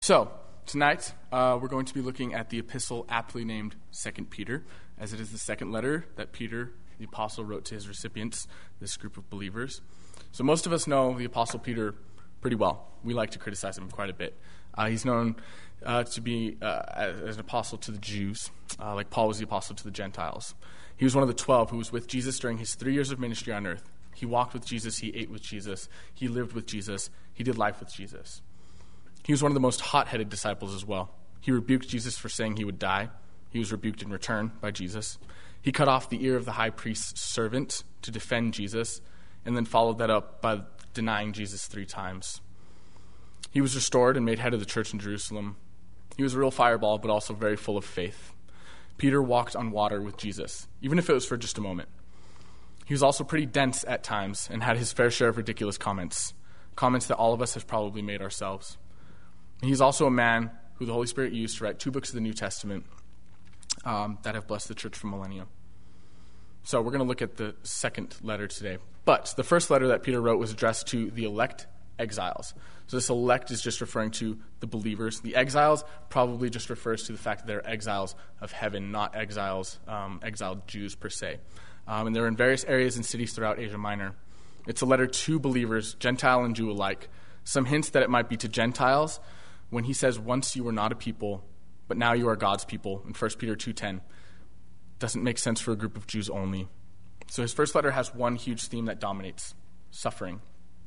So, tonight, we're going to be looking at the epistle aptly named 2 Peter, as it is the second letter that Peter, the apostle, wrote to his recipients, this group of believers. So most of us know the apostle Peter pretty well. We like to criticize him quite a bit. He's known to be as an apostle to the Jews, like Paul was the apostle to the Gentiles. He was one of the 12 who was with Jesus during his 3 years of ministry on earth. He walked with Jesus, he ate with Jesus, he lived with Jesus, he did life with Jesus. He was one of the most hot-headed disciples as well. He rebuked Jesus for saying he would die. He was rebuked in return by Jesus. He cut off the ear of the high priest's servant to defend Jesus, and then followed that up by denying Jesus 3 times. He was restored and made head of the church in Jerusalem. He was a real fireball, but also very full of faith. Peter walked on water with Jesus, even if it was for just a moment. He was also pretty dense at times and had his fair share of ridiculous comments that all of us have probably made ourselves. And he's also a man who the Holy Spirit used to write 2 books of the New Testament that have blessed the church for millennia. So we're going to look at the second letter today. But the first letter that Peter wrote was addressed to the elect exiles. So this elect is just referring to the believers. The exiles probably just refers to the fact that they're exiles of heaven, not exiled Jews per se. And they're in various areas and cities throughout Asia Minor. It's a letter to believers, Gentile and Jew alike. Some hints that it might be to Gentiles when he says, once you were not a people, but now you are God's people, in 1 Peter 2:10. Doesn't make sense for a group of Jews only. So his first letter has one huge theme that dominates: suffering.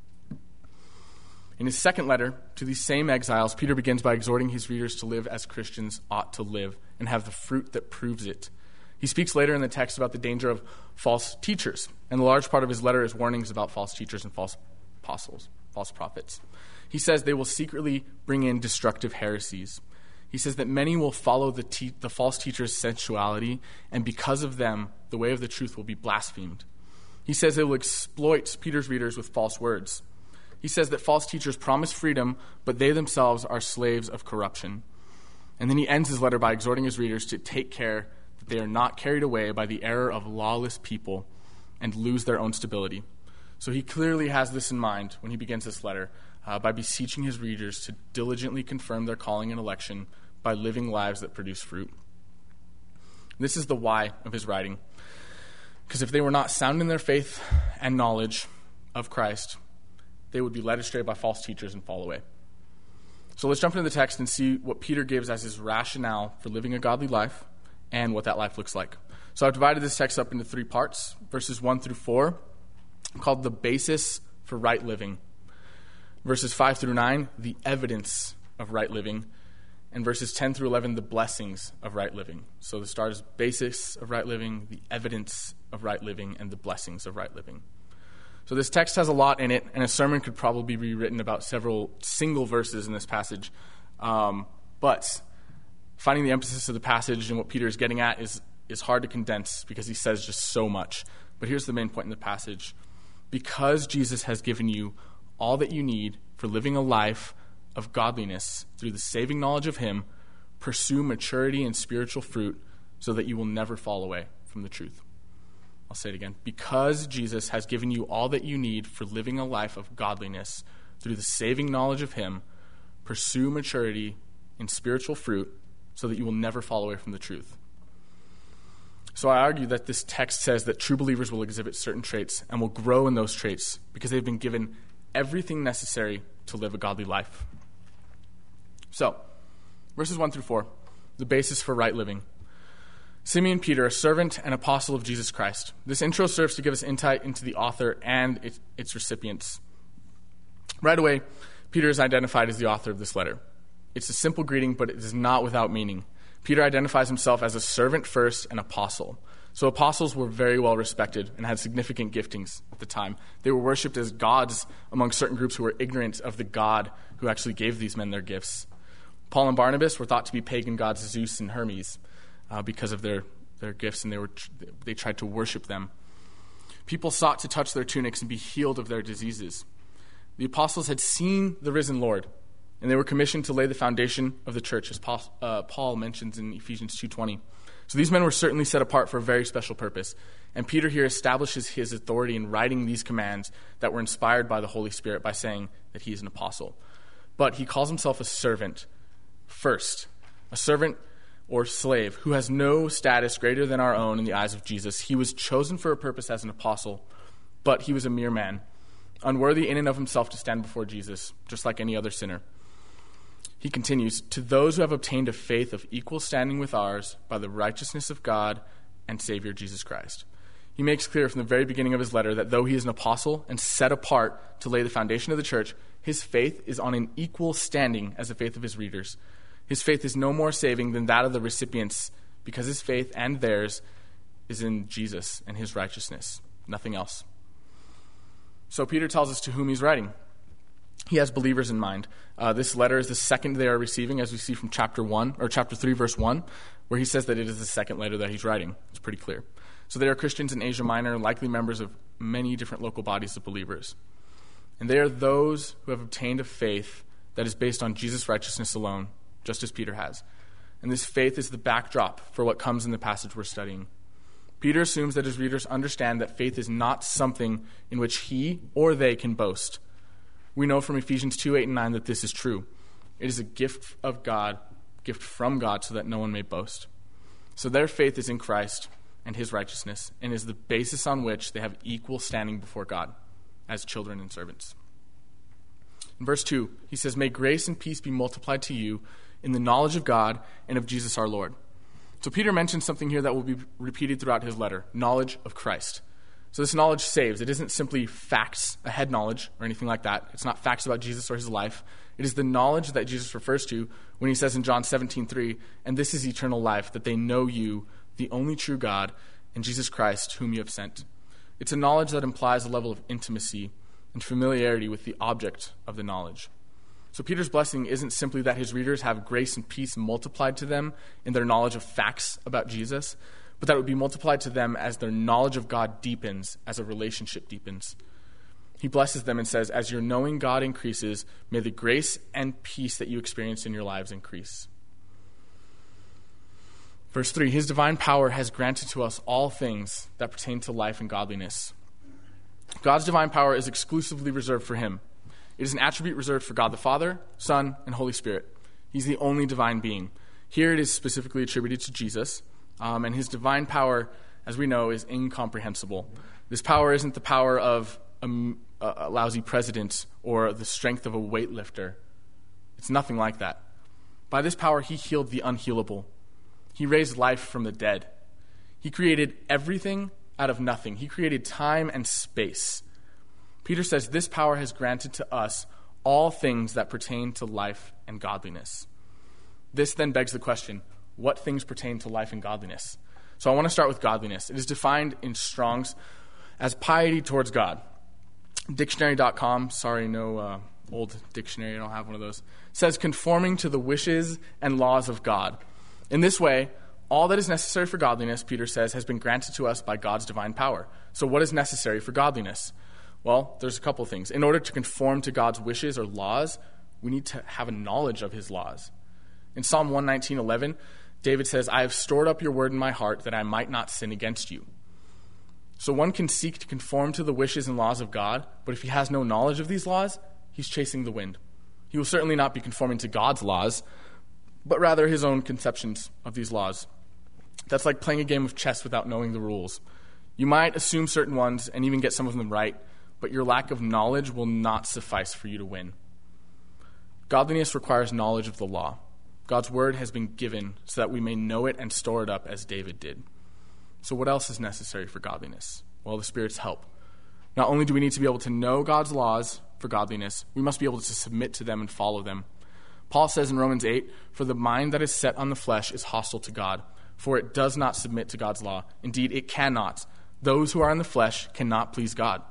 In his second letter to these same exiles, Peter begins by exhorting his readers to live as Christians ought to live and have the fruit that proves it. He speaks later in the text about the danger of false teachers, and a large part of his letter is warnings about false teachers and false apostles, false prophets. He says they will secretly bring in destructive heresies. He says that many will follow the false teacher's sensuality, and because of them, the way of the truth will be blasphemed. He says they will exploit Peter's readers with false words. He says that false teachers promise freedom, but they themselves are slaves of corruption. And then he ends his letter by exhorting his readers to take care that they are not carried away by the error of lawless people and lose their own stability. So he clearly has this in mind when he begins this letter, by beseeching his readers to diligently confirm their calling and election by living lives that produce fruit. This is the why of his writing. Because if they were not sound in their faith and knowledge of Christ, they would be led astray by false teachers and fall away. So let's jump into the text and see what Peter gives as his rationale for living a godly life and what that life looks like. So I've divided this text up into 3 parts, verses 1 through 4, called the basis for right living. Verses 5 through 9, the evidence of right living. And verses 10 through 11, the blessings of right living. So the start is basis of right living, the evidence of right living, and the blessings of right living. So this text has a lot in it, and a sermon could probably be written about several single verses in this passage. But finding the emphasis of the passage and what Peter is getting at is hard to condense because he says just so much. But here's the main point in the passage. Because Jesus has given you all that you need for living a life of godliness through the saving knowledge of him, pursue maturity and spiritual fruit so that you will never fall away from the truth. I'll say it again. Because Jesus has given you all that you need for living a life of godliness through the saving knowledge of him, pursue maturity and spiritual fruit so that you will never fall away from the truth. So I argue that this text says that true believers will exhibit certain traits and will grow in those traits because they've been given everything necessary to live a godly life. So, verses 1 through 4, the basis for right living. Simeon Peter, a servant and apostle of Jesus Christ. This intro serves to give us insight into the author and its recipients. Right away, Peter is identified as the author of this letter. It's a simple greeting, but it is not without meaning. Peter identifies himself as a servant first and apostle. So apostles were very well respected and had significant giftings at the time. They were worshipped as gods among certain groups who were ignorant of the God who actually gave these men their gifts. Paul and Barnabas were thought to be pagan gods Zeus and Hermes because of their gifts, and they tried to worship them. People sought to touch their tunics and be healed of their diseases. The apostles had seen the risen Lord, and they were commissioned to lay the foundation of the church, as Paul mentions in Ephesians 2:20. So these men were certainly set apart for a very special purpose. And Peter here establishes his authority in writing these commands that were inspired by the Holy Spirit by saying that he is an apostle. But he calls himself a servant first, a servant or slave who has no status greater than our own in the eyes of Jesus. He was chosen for a purpose as an apostle, but he was a mere man, unworthy in and of himself to stand before Jesus, just like any other sinner. He continues, to those who have obtained a faith of equal standing with ours by the righteousness of God and Savior Jesus Christ. He makes clear from the very beginning of his letter that though he is an apostle and set apart to lay the foundation of the church, his faith is on an equal standing as the faith of his readers. His faith is no more saving than that of the recipients because his faith and theirs is in Jesus and his righteousness, nothing else. So Peter tells us to whom he's writing. He has believers in mind. This letter is the second they are receiving, as we see from chapter 3, verse 1, where he says that it is the second letter that he's writing. It's pretty clear. So they are Christians in Asia Minor, likely members of many different local bodies of believers. And they are those who have obtained a faith that is based on Jesus' righteousness alone, just as Peter has. And this faith is the backdrop for what comes in the passage we're studying. Peter assumes that his readers understand that faith is not something in which he or they can boast. We know from Ephesians 2:8 and 9 that this is true. It is a gift of God, gift from God, so that no one may boast. So their faith is in Christ and his righteousness, and is the basis on which they have equal standing before God as children and servants. In verse 2, he says, may grace and peace be multiplied to you in the knowledge of God and of Jesus our Lord. So Peter mentions something here that will be repeated throughout his letter, knowledge of Christ. So this knowledge saves. It isn't simply facts, a head knowledge, or anything like that. It's not facts about Jesus or his life. It is the knowledge that Jesus refers to when he says in John 17:3, and this is eternal life, that they know you, the only true God, and Jesus Christ, whom you have sent. It's a knowledge that implies a level of intimacy and familiarity with the object of the knowledge. So Peter's blessing isn't simply that his readers have grace and peace multiplied to them in their knowledge of facts about Jesus, but that it would be multiplied to them as their knowledge of God deepens, as a relationship deepens. He blesses them and says, as your knowing God increases, may the grace and peace that you experience in your lives increase. Verse 3, his divine power has granted to us all things that pertain to life and godliness. God's divine power is exclusively reserved for him. It is an attribute reserved for God the Father, Son, and Holy Spirit. He's the only divine being. Here it is specifically attributed to Jesus, and his divine power, as we know, is incomprehensible. This power isn't the power of a lousy president or the strength of a weightlifter. It's nothing like that. By this power, he healed the unhealable. He raised life from the dead. He created everything out of nothing. He created time and space. Peter says this power has granted to us all things that pertain to life and godliness. This then begs the question, what things pertain to life and godliness? So I want to start with godliness. It is defined in Strong's as piety towards God. Dictionary.com, sorry, no old dictionary, I don't have one of those, says conforming to the wishes and laws of God. In this way, all that is necessary for godliness, Peter says, has been granted to us by God's divine power. So what is necessary for godliness? Well, there's a couple things. In order to conform to God's wishes or laws, we need to have a knowledge of his laws. In Psalm 119:11, David says, I have stored up your word in my heart that I might not sin against you. So one can seek to conform to the wishes and laws of God, but if he has no knowledge of these laws, he's chasing the wind. He will certainly not be conforming to God's laws, but rather his own conceptions of these laws. That's like playing a game of chess without knowing the rules. You might assume certain ones and even get some of them right, but your lack of knowledge will not suffice for you to win. Godliness requires knowledge of the law. God's word has been given so that we may know it and store it up as David did. So what else is necessary for godliness? Well, the Spirit's help. Not only do we need to be able to know God's laws for godliness, we must be able to submit to them and follow them. Paul says in Romans 8, for the mind that is set on the flesh is hostile to God, for it does not submit to God's law. Indeed, it cannot. Those who are in the flesh cannot please God.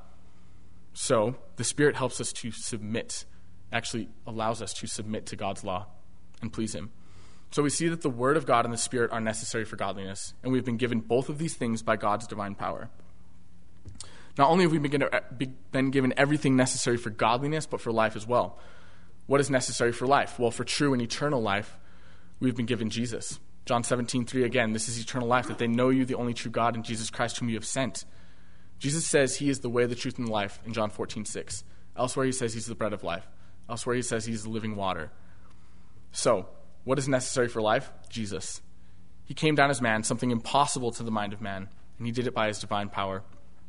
So the Spirit helps us to submit, actually allows us to submit to God's law and please him. So we see that the Word of God and the Spirit are necessary for godliness, and we've been given both of these things by God's divine power. Not only have we been given everything necessary for godliness, but for life as well. What is necessary for life? Well, for true and eternal life, we've been given Jesus. John 17:3 again, this is eternal life, that they know you, the only true God, and Jesus Christ whom you have sent. Jesus says he is the way, the truth, and the life in John 14:6. Elsewhere he says he's the bread of life. Elsewhere he says he's the living water. So, What is necessary for life? Jesus. He came down as man, something impossible to the mind of man, and he did it by his divine power.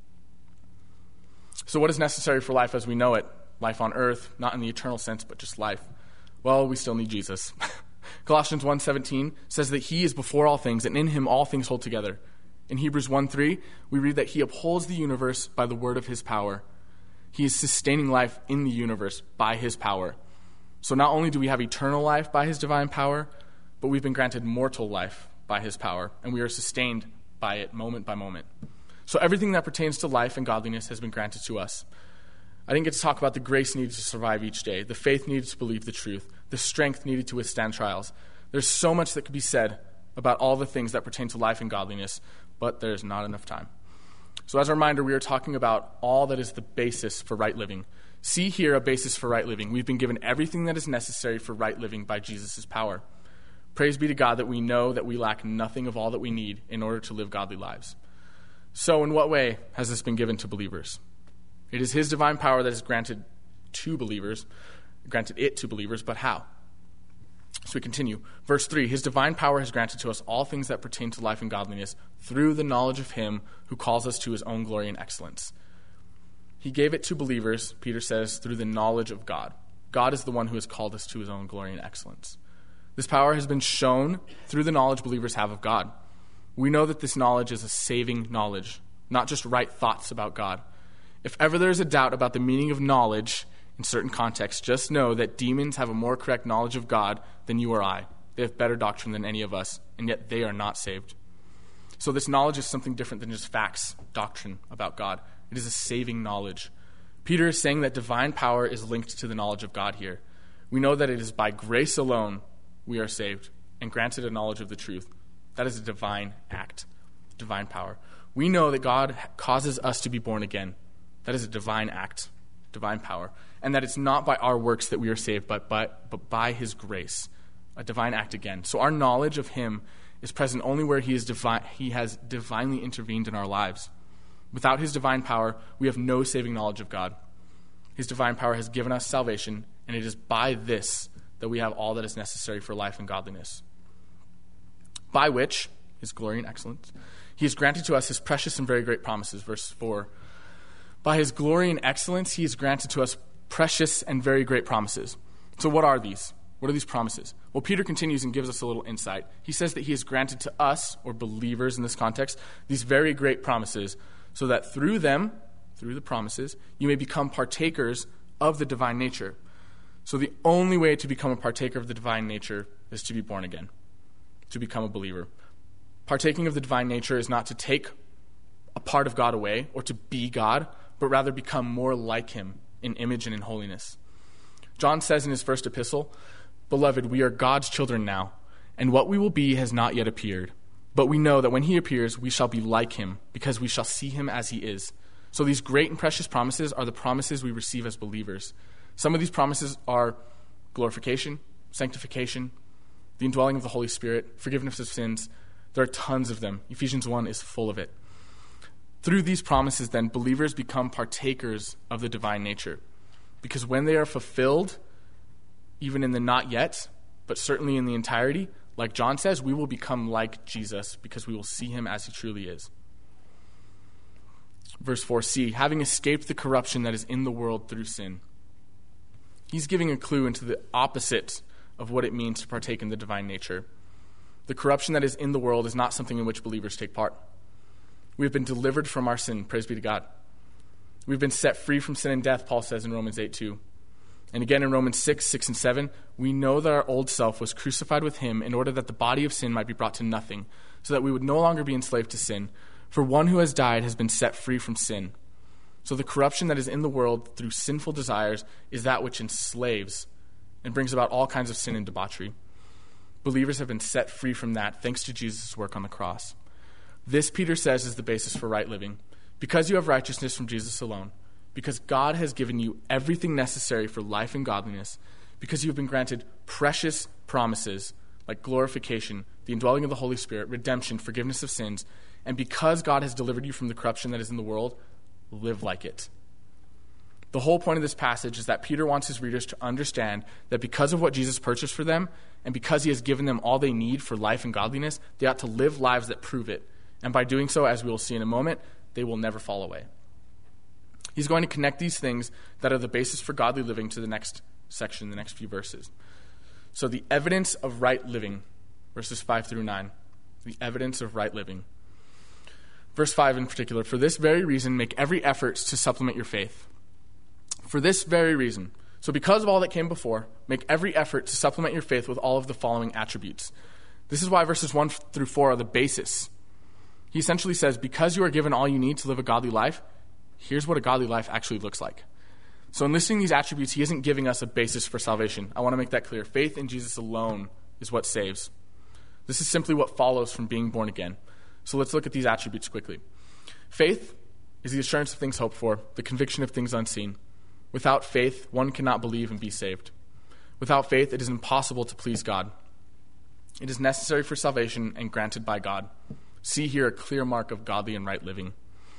So what is necessary for life as we know it? Life on earth, not in the eternal sense, but just life. Well, we still need Jesus. Colossians 1:17 says that he is before all things, and in him all things hold together. In Hebrews 1:3, we read that he upholds the universe by the word of his power. He is sustaining life in the universe by his power. So not only do we have eternal life by his divine power, but we've been granted mortal life by his power, and we are sustained by it moment by moment. So everything that pertains to life and godliness has been granted to us. I didn't get to talk about the grace needed to survive each day, the faith needed to believe the truth, the strength needed to withstand trials. There's so much that could be said about all the things that pertain to life and godliness, but there's not enough time. So as a reminder, we are talking about all that is the basis for right living. See here a basis for right living. We've been given everything that is necessary for right living by Jesus' power. Praise be to God that we know that we lack nothing of all that we need in order to live godly lives. So in what way has this been given to believers? It is his divine power that is granted it to believers, but how? So we continue. Verse 3, his divine power has granted to us all things that pertain to life and godliness through the knowledge of him who calls us to his own glory and excellence. He gave it to believers, Peter says, through the knowledge of God. God is the one who has called us to his own glory and excellence. This power has been shown through the knowledge believers have of God. We know that this knowledge is a saving knowledge, not just right thoughts about God. If ever there is a doubt about the meaning of knowledge in certain contexts, just know that demons have a more correct knowledge of God than you or I. They have better doctrine than any of us, and yet they are not saved. So this knowledge is something different than just facts, doctrine about God. It is a saving knowledge. Peter is saying that divine power is linked to the knowledge of God here. We know that it is by grace alone we are saved and granted a knowledge of the truth. That is a divine act, divine power. We know that God causes us to be born again. That is a divine act, divine power. And that it's not by our works that we are saved, but by his grace, a divine act again. So our knowledge of him is present only where he has divinely intervened in our lives. Without his divine power, we have no saving knowledge of God. His divine power has given us salvation, and it is by this that we have all that is necessary for life and godliness. By which, his glory and excellence, he has granted to us his precious and very great promises. Verse 4. By his glory and excellence, he has granted to us precious and very great promises. So what are these? What are these promises? Well, Peter continues and gives us a little insight. He says that he has granted to us, or believers in this context, these very great promises, so that through them, through the promises, you may become partakers of the divine nature. So the only way to become a partaker of the divine nature is to be born again, to become a believer. Partaking of the divine nature is not to take a part of God away or to be God, but rather become more like him in image and in holiness. John says in his first epistle, "Beloved, we are God's children now, and what we will be has not yet appeared. But we know that when he appears, we shall be like him, because we shall see him as he is." So these great and precious promises are the promises we receive as believers. Some of these promises are glorification, sanctification, the indwelling of the Holy Spirit, forgiveness of sins. There are tons of them. Ephesians 1 is full of it. Through these promises, then, believers become partakers of the divine nature. Because when they are fulfilled, even in the not yet, but certainly in the entirety, like John says, we will become like Jesus because we will see him as he truly is. Verse 4c, having escaped the corruption that is in the world through sin. He's giving a clue into the opposite of what it means to partake in the divine nature. The corruption that is in the world is not something in which believers take part. We have been delivered from our sin, praise be to God. We've been set free from sin and death, Paul says in Romans 8:2. And again in Romans 6 and 7, we know that our old self was crucified with him in order that the body of sin might be brought to nothing, so that we would no longer be enslaved to sin. For one who has died has been set free from sin. So the corruption that is in the world through sinful desires is that which enslaves and brings about all kinds of sin and debauchery. Believers have been set free from that thanks to Jesus' work on the cross. This, Peter says, is the basis for right living. Because you have righteousness from Jesus alone, because God has given you everything necessary for life and godliness, because you have been granted precious promises like glorification, the indwelling of the Holy Spirit, redemption, forgiveness of sins, and because God has delivered you from the corruption that is in the world, live like it. The whole point of this passage is that Peter wants his readers to understand that because of what Jesus purchased for them, and because he has given them all they need for life and godliness, they ought to live lives that prove it. And by doing so, as we will see in a moment, they will never fall away. He's going to connect these things that are the basis for godly living to the next section, the next few verses. So the evidence of right living, verses 5 through 9. The evidence of right living. Verse 5 in particular, for this very reason, make every effort to supplement your faith. For this very reason. So because of all that came before, make every effort to supplement your faith with all of the following attributes. This is why verses 1 through 4 are the basis. He essentially says, because you are given all you need to live a godly life, here's what a godly life actually looks like. So in listing these attributes, he isn't giving us a basis for salvation. I want to make that clear. Faith in Jesus alone is what saves. This is simply what follows from being born again. So let's look at these attributes quickly. Faith is the assurance of things hoped for, the conviction of things unseen. Without faith, one cannot believe and be saved. Without faith, it is impossible to please God. It is necessary for salvation and granted by God. See here a clear mark of godly and right living.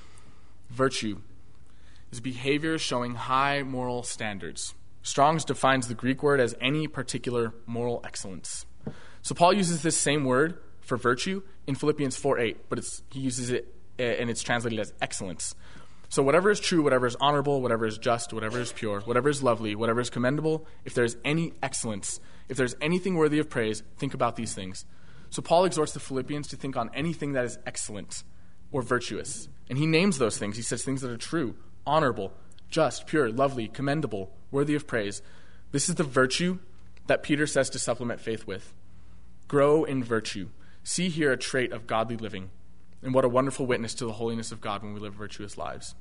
Virtue is behavior showing high moral standards. Strong's defines the Greek word as any particular moral excellence. So Paul uses this same word for virtue in Philippians 4:8, but he uses it and it's translated as excellence. So whatever is true, whatever is honorable, whatever is just, whatever is pure, whatever is lovely, whatever is commendable, if there's any excellence, if there's anything worthy of praise, think about these things. So Paul exhorts the Philippians to think on anything that is excellent or virtuous. And he names those things. He says things that are true, honorable, just, pure, lovely, commendable, worthy of praise. This is the virtue that Peter says to supplement faith with. Grow in virtue. See here a trait of godly living. And what a wonderful witness to the holiness of God when we live virtuous lives.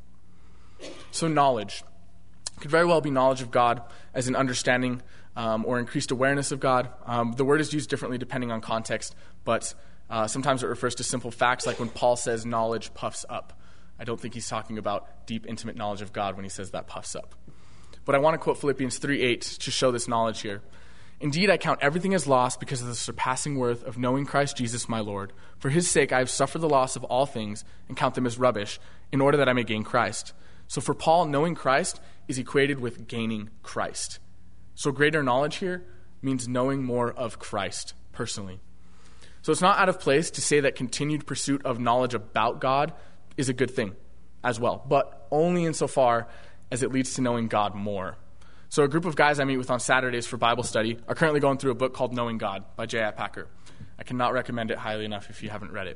So knowledge. It could very well be knowledge of God as an understanding or increased awareness of God. The word is used differently depending on context, but sometimes it refers to simple facts, like when Paul says knowledge puffs up. I don't think he's talking about deep, intimate knowledge of God when he says that puffs up. But I want to quote Philippians 3:8 to show this knowledge here. Indeed, I count everything as loss because of the surpassing worth of knowing Christ Jesus my Lord. For his sake I have suffered the loss of all things and count them as rubbish in order that I may gain Christ. So for Paul, knowing Christ is equated with gaining Christ. So greater knowledge here means knowing more of Christ personally. So it's not out of place to say that continued pursuit of knowledge about God is a good thing as well, but only insofar as it leads to knowing God more. So a group of guys I meet with on Saturdays for Bible study are currently going through a book called Knowing God by J.I. Packer. I cannot recommend it highly enough if you haven't read it.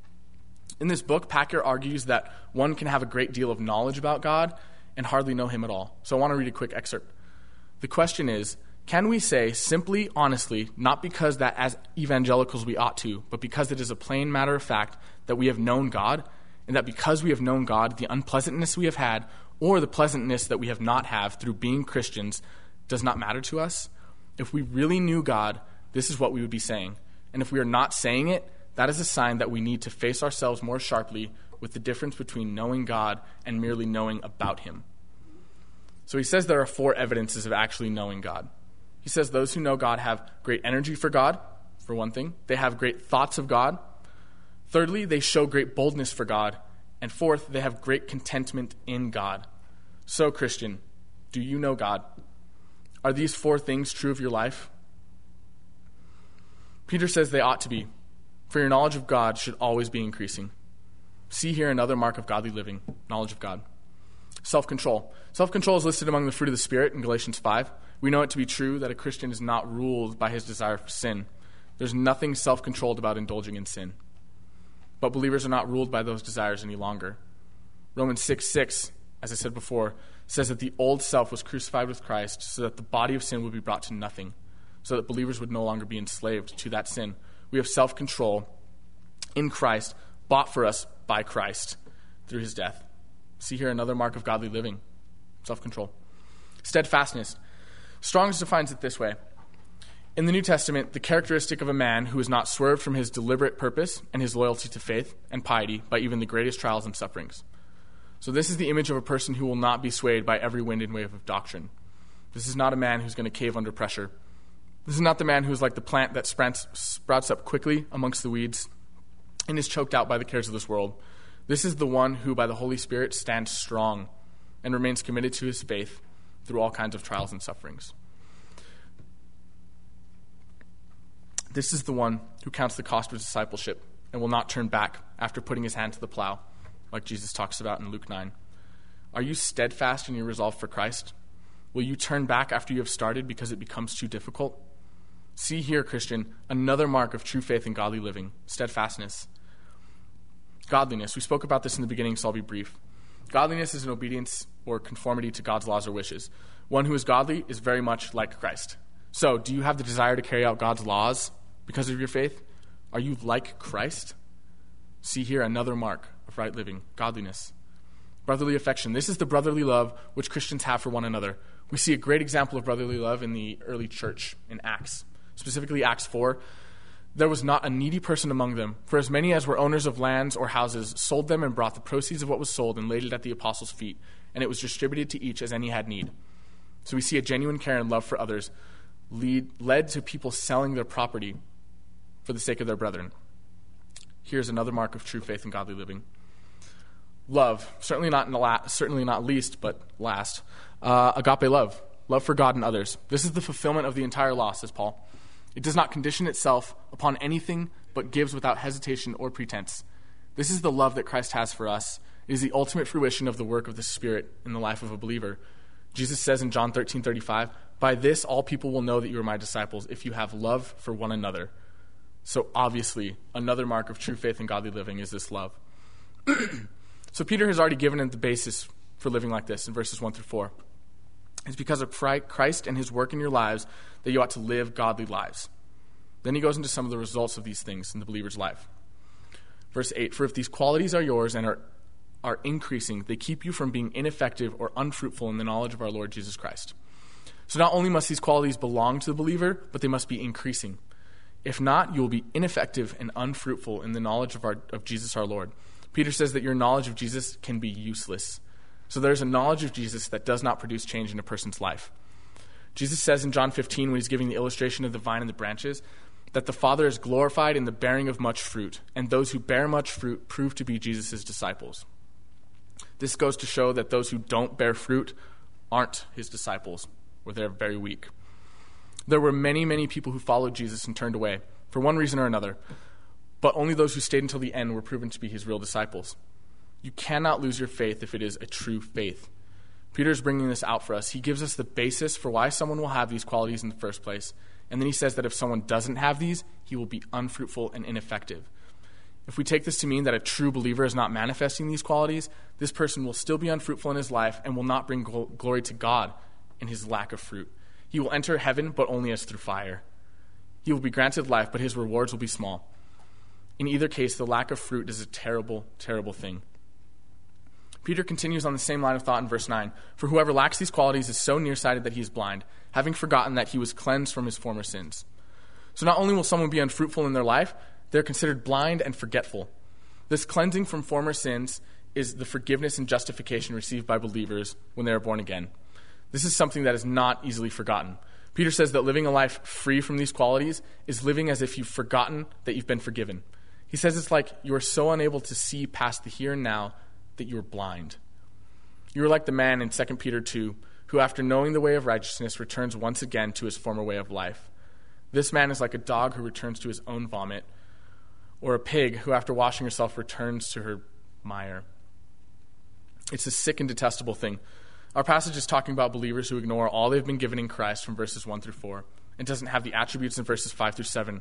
In this book, Packer argues that one can have a great deal of knowledge about God and hardly know him at all. So I want to read a quick excerpt. The question is, can we say simply, honestly, not because that as evangelicals we ought to, but because it is a plain matter of fact that we have known God, and that because we have known God, the unpleasantness we have had or the pleasantness that we have not have through being Christians does not matter to us? If we really knew God, this is what we would be saying. And if we are not saying it, that is a sign that we need to face ourselves more sharply with the difference between knowing God and merely knowing about him. So he says there are 4 evidences of actually knowing God. He says those who know God have great energy for God, for one thing. They have great thoughts of God. Thirdly, they show great boldness for God. And fourth, they have great contentment in God. So, Christian, do you know God? Are these 4 things true of your life? Peter says they ought to be, for your knowledge of God should always be increasing. See here another mark of godly living, knowledge of God. Self-control. Self-control is listed among the fruit of the Spirit in Galatians 5. We know it to be true that a Christian is not ruled by his desire for sin. There's nothing self-controlled about indulging in sin. But believers are not ruled by those desires any longer. Romans 6:6, as I said before, says that the old self was crucified with Christ so that the body of sin would be brought to nothing, so that believers would no longer be enslaved to that sin. We have self-control in Christ, bought for us by Christ through his death. See here another mark of godly living, self-control. Steadfastness. Strong's defines it this way. In the New Testament, the characteristic of a man who is not swerved from his deliberate purpose and his loyalty to faith and piety by even the greatest trials and sufferings. So this is the image of a person who will not be swayed by every wind and wave of doctrine. This is not a man who's going to cave under pressure. This is not the man who is like the plant that sprouts up quickly amongst the weeds and is choked out by the cares of this world. This is the one who, by the Holy Spirit, stands strong and remains committed to his faith through all kinds of trials and sufferings. This is the one who counts the cost of discipleship and will not turn back after putting his hand to the plow, like Jesus talks about in Luke 9. Are you steadfast in your resolve for Christ? Will you turn back after you have started because it becomes too difficult? See here, Christian, another mark of true faith and godly living, steadfastness. Godliness. We spoke about this in the beginning, so I'll be brief. Godliness is an obedience or conformity to God's laws or wishes. One who is godly is very much like Christ. So, do you have the desire to carry out God's laws because of your faith? Are you like Christ? See here another mark of right living, godliness. Brotherly affection. This is the brotherly love which Christians have for one another. We see a great example of brotherly love in the early church in Acts, specifically Acts 4. There was not a needy person among them, for as many as were owners of lands or houses sold them and brought the proceeds of what was sold and laid it at the apostles' feet, and it was distributed to each as any had need. So we see a genuine care and love for others led to people selling their property for the sake of their brethren. Here's another mark of true faith and godly living. Love, certainly not least, but last. Agape love, love for God and others. This is the fulfillment of the entire law, says Paul. It does not condition itself upon anything, but gives without hesitation or pretense. This is the love that Christ has for us. It is the ultimate fruition of the work of the Spirit in the life of a believer. Jesus says in John 13:35, "By this all people will know that you are my disciples, if you have love for one another." So obviously, another mark of true faith and godly living is this love. So Peter has already given the basis for living like this in verses 1 through 4. It's because of Christ and his work in your lives that you ought to live godly lives. Then he goes into some of the results of these things in the believer's life. Verse 8, "For if these qualities are yours and are increasing, they keep you from being ineffective or unfruitful in the knowledge of our Lord Jesus Christ." So not only must these qualities belong to the believer, but they must be increasing. If not, you will be ineffective and unfruitful in the knowledge of Jesus our Lord. Peter says that your knowledge of Jesus can be useless. So there's a knowledge of Jesus that does not produce change in a person's life. Jesus says in John 15, when he's giving the illustration of the vine and the branches, that the Father is glorified in the bearing of much fruit, and those who bear much fruit prove to be Jesus' disciples. This goes to show that those who don't bear fruit aren't his disciples, or they're very weak. There were many, many people who followed Jesus and turned away, for one reason or another, but only those who stayed until the end were proven to be his real disciples. You cannot lose your faith if it is a true faith. Peter is bringing this out for us. He gives us the basis for why someone will have these qualities in the first place, and then he says that if someone doesn't have these, he will be unfruitful and ineffective. If we take this to mean that a true believer is not manifesting these qualities, this person will still be unfruitful in his life and will not bring glory to God in his lack of fruit. He will enter heaven, but only as through fire. He will be granted life, but his rewards will be small. In either case, the lack of fruit is a terrible, terrible thing. Peter continues on the same line of thought in verse 9. "For whoever lacks these qualities is so nearsighted that he is blind, having forgotten that he was cleansed from his former sins." So not only will someone be unfruitful in their life, they're considered blind and forgetful. This cleansing from former sins is the forgiveness and justification received by believers when they are born again. This is something that is not easily forgotten. Peter says that living a life free from these qualities is living as if you've forgotten that you've been forgiven. He says it's like you are so unable to see past the here and now that you are blind. You are like the man in 2 Peter 2, who after knowing the way of righteousness returns once again to his former way of life. This man is like a dog who returns to his own vomit, or a pig who after washing herself returns to her mire. It's a sick and detestable thing. Our passage is talking about believers who ignore all they've been given in Christ from verses 1 through 4 and doesn't have the attributes in verses 5 through 7.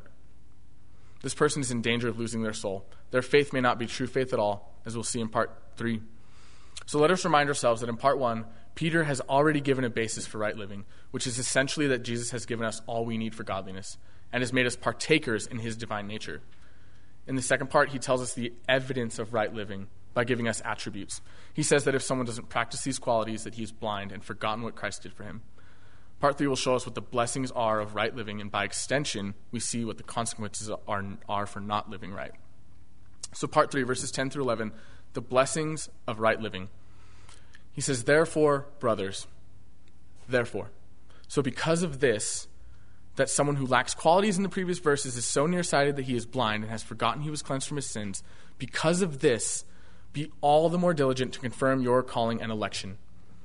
This person is in danger of losing their soul. Their faith may not be true faith at all, as we'll see in part 3. So let us remind ourselves that in part 1, Peter has already given a basis for right living, which is essentially that Jesus has given us all we need for godliness and has made us partakers in his divine nature. In the second part, he tells us the evidence of right living by giving us attributes. He says that if someone doesn't practice these qualities, that he is blind and forgotten what Christ did for him. Part 3 will show us what the blessings are of right living, and by extension, we see what the consequences are for not living right. So part 3, verses 10 through 11, the blessings of right living. He says, "Therefore, brothers, therefore." So because of this, that someone who lacks qualities in the previous verses is so nearsighted that he is blind and has forgotten he was cleansed from his sins, because of this, be all the more diligent to confirm your calling and election.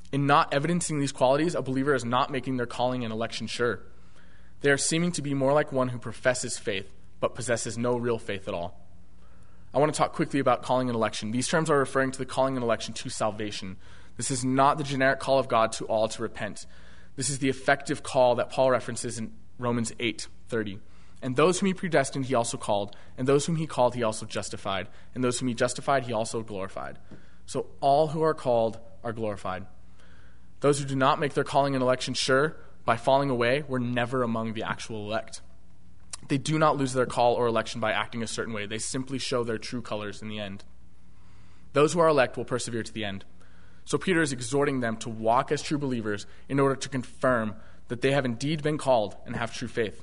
In not evidencing these qualities, a believer is not making their calling and election sure. They are seeming to be more like one who professes faith, but possesses no real faith at all. I want to talk quickly about calling and election. These terms are referring to the calling and election to salvation. This is not the generic call of God to all to repent. This is the effective call that Paul references in Romans 8:30. And those whom he predestined, he also called. And those whom he called, he also justified. And those whom he justified, he also glorified. So all who are called are glorified. Those who do not make their calling and election sure by falling away were never among the actual elect. They do not lose their call or election by acting a certain way. They simply show their true colors in the end. Those who are elect will persevere to the end. So Peter is exhorting them to walk as true believers in order to confirm that they have indeed been called and have true faith.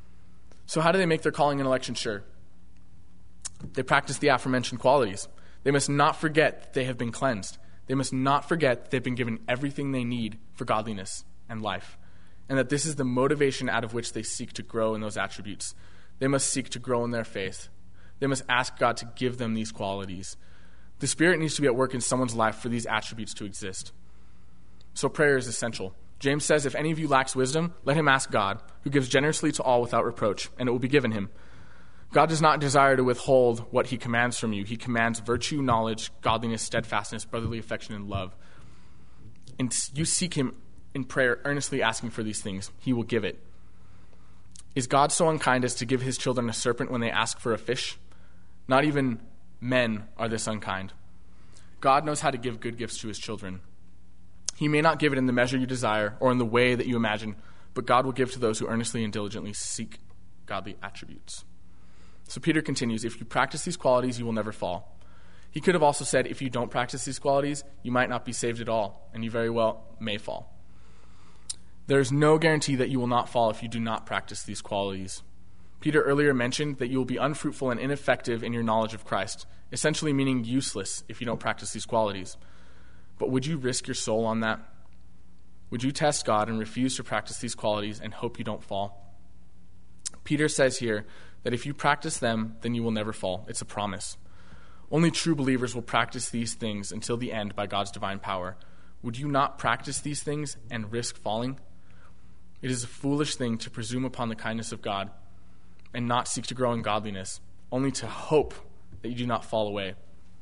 So how do they make their calling and election sure? They practice the aforementioned qualities. They must not forget that they have been cleansed. They must not forget that they've been given everything they need for godliness and life, and that this is the motivation out of which they seek to grow in those attributes. They must seek to grow in their faith. They must ask God to give them these qualities. The Spirit needs to be at work in someone's life for these attributes to exist. So prayer is essential. James says, if any of you lacks wisdom, let him ask God, who gives generously to all without reproach, and it will be given him. God does not desire to withhold what he commands from you. He commands virtue, knowledge, godliness, steadfastness, brotherly affection, and love. And you seek him in prayer, earnestly asking for these things. He will give it. Is God so unkind as to give his children a serpent when they ask for a fish? Not even men are this unkind. God knows how to give good gifts to his children. He may not give it in the measure you desire or in the way that you imagine, but God will give to those who earnestly and diligently seek godly attributes. So Peter continues, if you practice these qualities, you will never fall. He could have also said, if you don't practice these qualities, you might not be saved at all, and you very well may fall. There is no guarantee that you will not fall if you do not practice these qualities. Peter earlier mentioned that you will be unfruitful and ineffective in your knowledge of Christ, essentially meaning useless if you don't practice these qualities. But would you risk your soul on that? Would you test God and refuse to practice these qualities and hope you don't fall? Peter says here that if you practice them, then you will never fall. It's a promise. Only true believers will practice these things until the end by God's divine power. Would you not practice these things and risk falling? It is a foolish thing to presume upon the kindness of God and not seek to grow in godliness, only to hope that you do not fall away.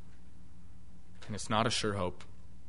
And it's not a sure hope.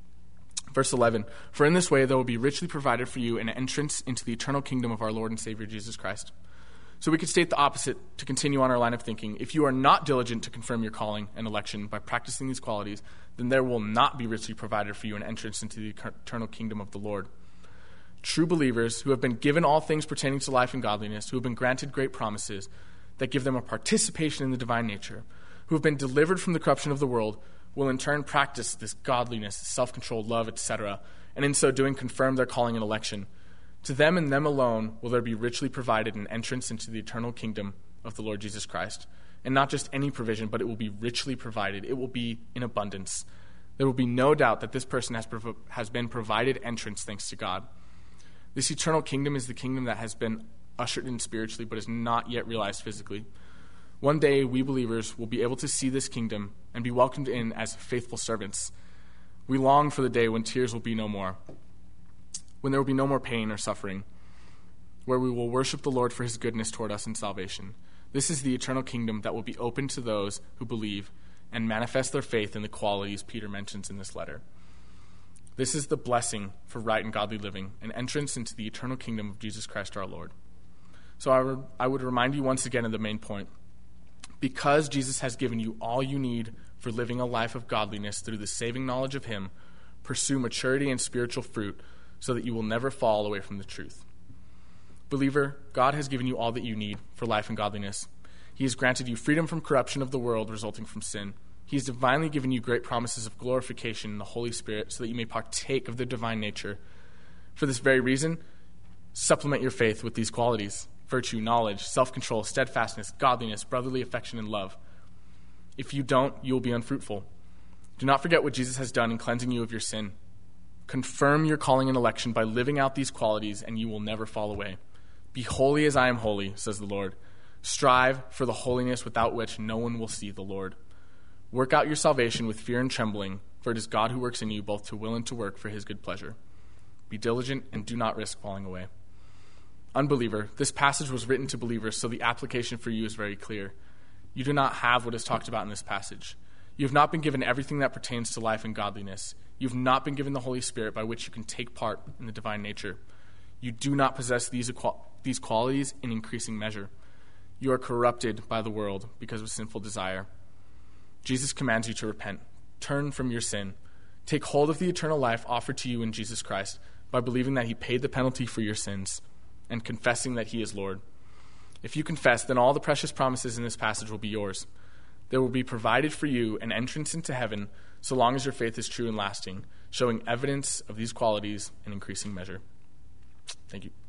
Verse 11, for in this way there will be richly provided for you an entrance into the eternal kingdom of our Lord and Savior Jesus Christ. So we could state the opposite to continue on our line of thinking. If you are not diligent to confirm your calling and election by practicing these qualities, then there will not be richly provided for you an entrance into the eternal kingdom of the Lord. True believers who have been given all things pertaining to life and godliness, who have been granted great promises that give them a participation in the divine nature, who have been delivered from the corruption of the world, will in turn practice this godliness, self-control, love, etc., and in so doing confirm their calling and election. To them and them alone will there be richly provided an entrance into the eternal kingdom of the Lord Jesus Christ. And not just any provision, but it will be richly provided. It will be in abundance. There will be no doubt that this person has been provided entrance thanks to God. This eternal kingdom is the kingdom that has been ushered in spiritually, but is not yet realized physically. One day, we believers will be able to see this kingdom and be welcomed in as faithful servants. We long for the day when tears will be no more, when there will be no more pain or suffering, where we will worship the Lord for his goodness toward us in salvation. This is the eternal kingdom that will be open to those who believe and manifest their faith in the qualities Peter mentions in this letter. This is the blessing for right and godly living, an entrance into the eternal kingdom of Jesus Christ our Lord. So I would remind you once again of the main point. Because Jesus has given you all you need for living a life of godliness through the saving knowledge of him, pursue maturity and spiritual fruit so that you will never fall away from the truth. Believer, God has given you all that you need for life and godliness. He has granted you freedom from corruption of the world resulting from sin. He has divinely given you great promises of glorification in the Holy Spirit so that you may partake of the divine nature. For this very reason, supplement your faith with these qualities: virtue, knowledge, self-control, steadfastness, godliness, brotherly affection, and love. If you don't, you will be unfruitful. Do not forget what Jesus has done in cleansing you of your sin. Confirm your calling and election by living out these qualities, and you will never fall away. Be holy as I am holy, says the Lord. Strive for the holiness without which no one will see the Lord. Work out your salvation with fear and trembling, for it is God who works in you both to will and to work for his good pleasure. Be diligent and do not risk falling away. Unbeliever, this passage was written to believers, so the application for you is very clear. You do not have what is talked about in this passage. You have not been given everything that pertains to life and godliness. You have not been given the Holy Spirit by which you can take part in the divine nature. You do not possess these qualities in increasing measure. You are corrupted by the world because of sinful desire. Jesus commands you to repent. Turn from your sin. Take hold of the eternal life offered to you in Jesus Christ by believing that he paid the penalty for your sins and confessing that he is Lord. If you confess, then all the precious promises in this passage will be yours. There will be provided for you an entrance into heaven so long as your faith is true and lasting, showing evidence of these qualities in increasing measure. Thank you.